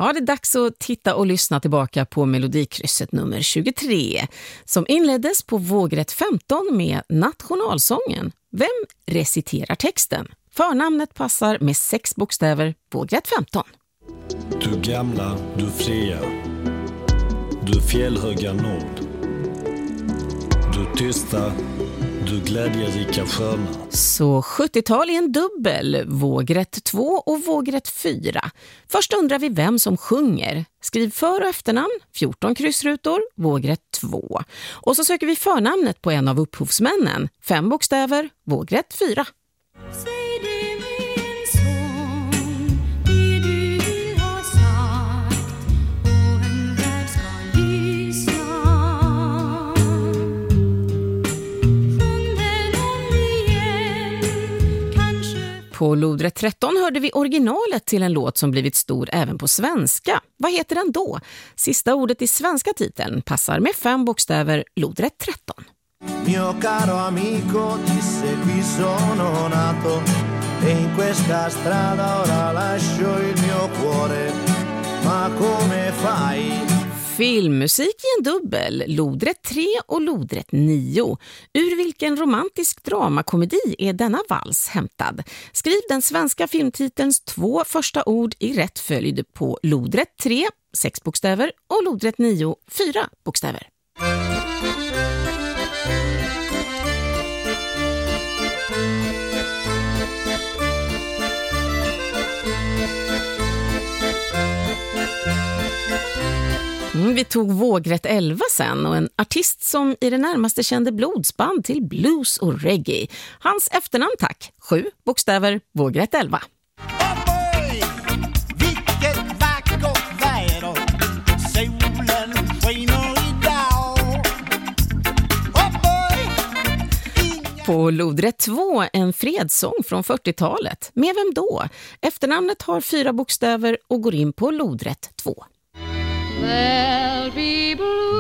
Ja, det är dags att titta och lyssna tillbaka på Melodikrysset nummer 23 som inleddes på vågrätt 15 med nationalsången. Vem reciterar texten? Förnamnet passar med 6 bokstäver, vågrätt 15. Du gamla, du fria, du fjällhöga nord, du tysta, du glädjerika sköna. Så 70-tal är en dubbel, vågrätt 2 och vågrätt 4. Först undrar vi vem som sjunger. Skriv för- och efternamn, 14 kryssrutor, vågrätt 2. Och så söker vi förnamnet på en av upphovsmännen, 5 bokstäver, vågrätt 4. På lodrätt 13 hörde vi originalet till en låt som blivit stor även på svenska. Vad heter den då? Sista ordet i svenska titeln passar med 5 bokstäver, lodrätt 13. Mio caro amico, disse qui sono nato e in questa strada ora lascio il mio cuore, ma come fai? Filmmusik i en dubbel, lodrätt 3 och lodrätt 9. Ur vilken romantisk dramakomedi är denna vals hämtad? Skriv den svenska filmtitelns 2 första ord i rätt följd på lodrätt 3, 6 bokstäver och lodrätt 9, 4 bokstäver. Vi tog vågrätt 11 sen och en artist som i det närmaste kände blodsband till blues och reggae. Hans efternamn tack, 7 bokstäver, vågrätt 11. Vilket vackert väder, solen skiner idag. På lodrätt 2 en fredssång från 40-talet. Med vem då? Efternamnet har 4 bokstäver och går in på lodrätt 2. There'll be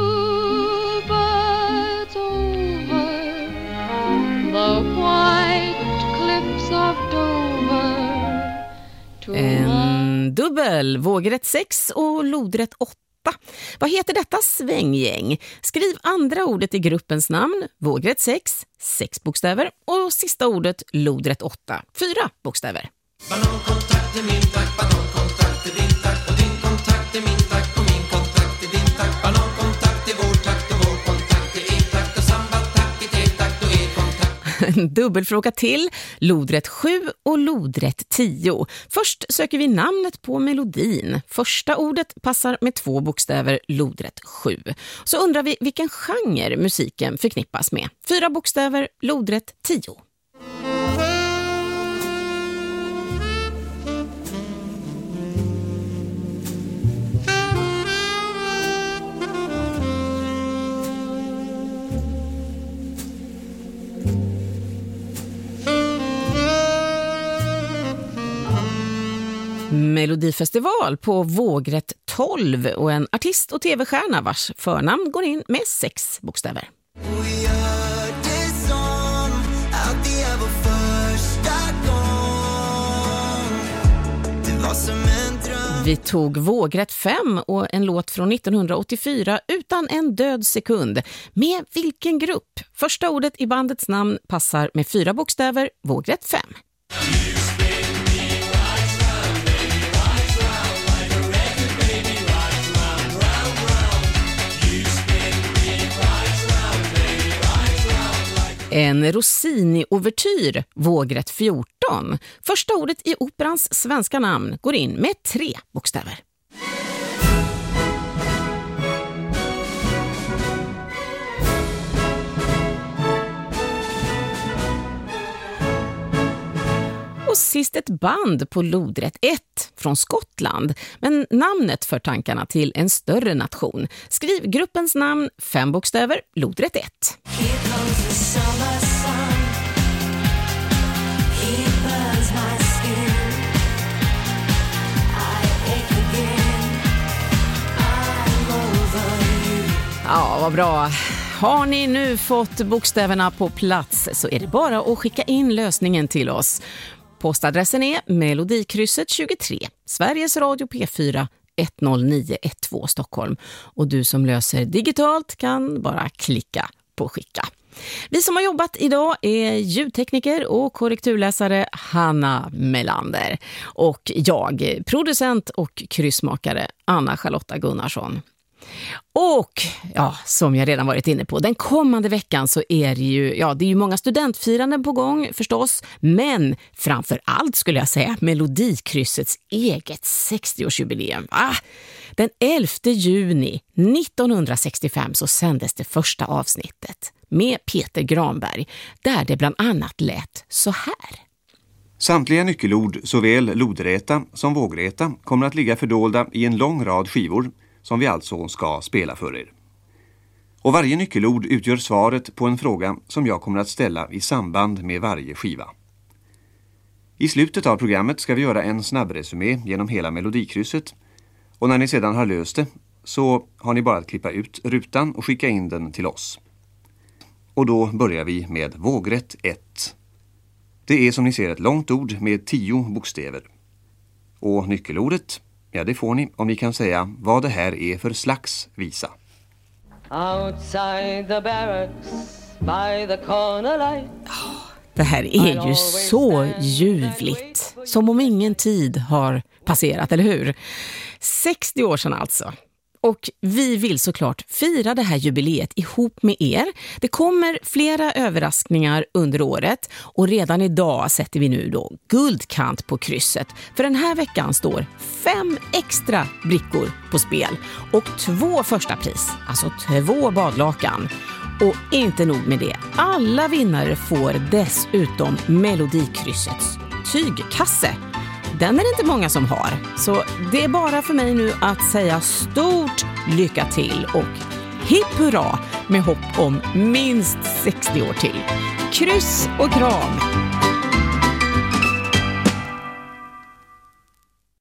bluebirds over the white cliffs of Dover. En dubbel, vågrätt 6 och lodrätt 8. Vad heter detta svänggäng? Skriv andra ordet i gruppens namn, vågrätt 6, 6 bokstäver och sista ordet lodrätt 8, 4 bokstäver. Banankontakt är min tack, banankontakt är din tack och din kontakt är min tack och min kontakt är din tack. Banankontakt är vår takt och vår kontakt är er takt och sambaltakt är er takt och er kontakt. En dubbelfråga till, lodrätt 7 och lodrätt 10. Först söker vi namnet på melodin. Första ordet passar med 2 bokstäver, lodrätt 7. Så undrar vi vilken genre musiken förknippas med. 4 bokstäver, lodrätt 10. Melodifestival på vågrätt 12 och en artist och tv-stjärna vars förnamn går in med 6 bokstäver. Vi tog vågrätt 5 och en låt från 1984 utan en död sekund. Med vilken grupp? Första ordet i bandets namn passar med 4 bokstäver, vågrätt 5. En Rossini-overtyr, vågrätt 14. Första ordet i operans svenska namn går in med 3 bokstäver. Och sist ett band på lodrätt 1 från Skottland, men namnet för tankarna till en större nation. Skriv gruppens namn, 5 bokstäver, lodrätt 1. Ja, vad bra. Har ni nu fått bokstäverna på plats så är det bara att skicka in lösningen till oss. Postadressen är Melodikrysset 23, Sveriges Radio P4, 10912 Stockholm. Och du som löser digitalt kan bara klicka på skicka. Vi som har jobbat idag är ljudtekniker och korrekturläsare Hanna Melander. Och jag, producent och kryssmakare Anna-Charlotta Gunnarsson. Och ja, som jag redan varit inne på, den kommande veckan så är det ju, det är ju många studentfiranden på gång förstås, men framför allt skulle jag säga Melodikryssets eget 60-årsjubileum. Den 11 juni 1965 så sändes det första avsnittet med Peter Granberg, där det bland annat lät så här. Samtliga nyckelord, såväl lodräta som vågräta, kommer att ligga fördolda i en lång rad skivor som vi alltså ska spela för er. Och varje nyckelord utgör svaret på en fråga som jag kommer att ställa i samband med varje skiva. I slutet av programmet ska vi göra en snabbresumé genom hela Melodikrysset, och när ni sedan har löst det så har ni bara att klippa ut rutan och skicka in den till oss. Och då börjar vi med vågrätt 1. Det är som ni ser ett långt ord med 10 bokstäver. Och nyckelordet, det får ni om ni kan säga vad det här är för slags visa. Outside the barracks by the corner light. Det här är ju så ljuvligt, som om ingen tid har passerat, eller hur? 60 år sedan alltså. Och vi vill såklart fira det här jubileet ihop med er. Det kommer flera överraskningar under året och redan idag sätter vi nu då guldkant på krysset. För den här veckan står 5 extra brickor på spel och 2 första pris, alltså 2 badlakan. Och inte nog med det, alla vinnare får dessutom Melodikryssets tygkasse. Den är det inte många som har, så det är bara för mig nu att säga stort lycka till och hipp hurra med hopp om minst 60 år till. Kryss och kram!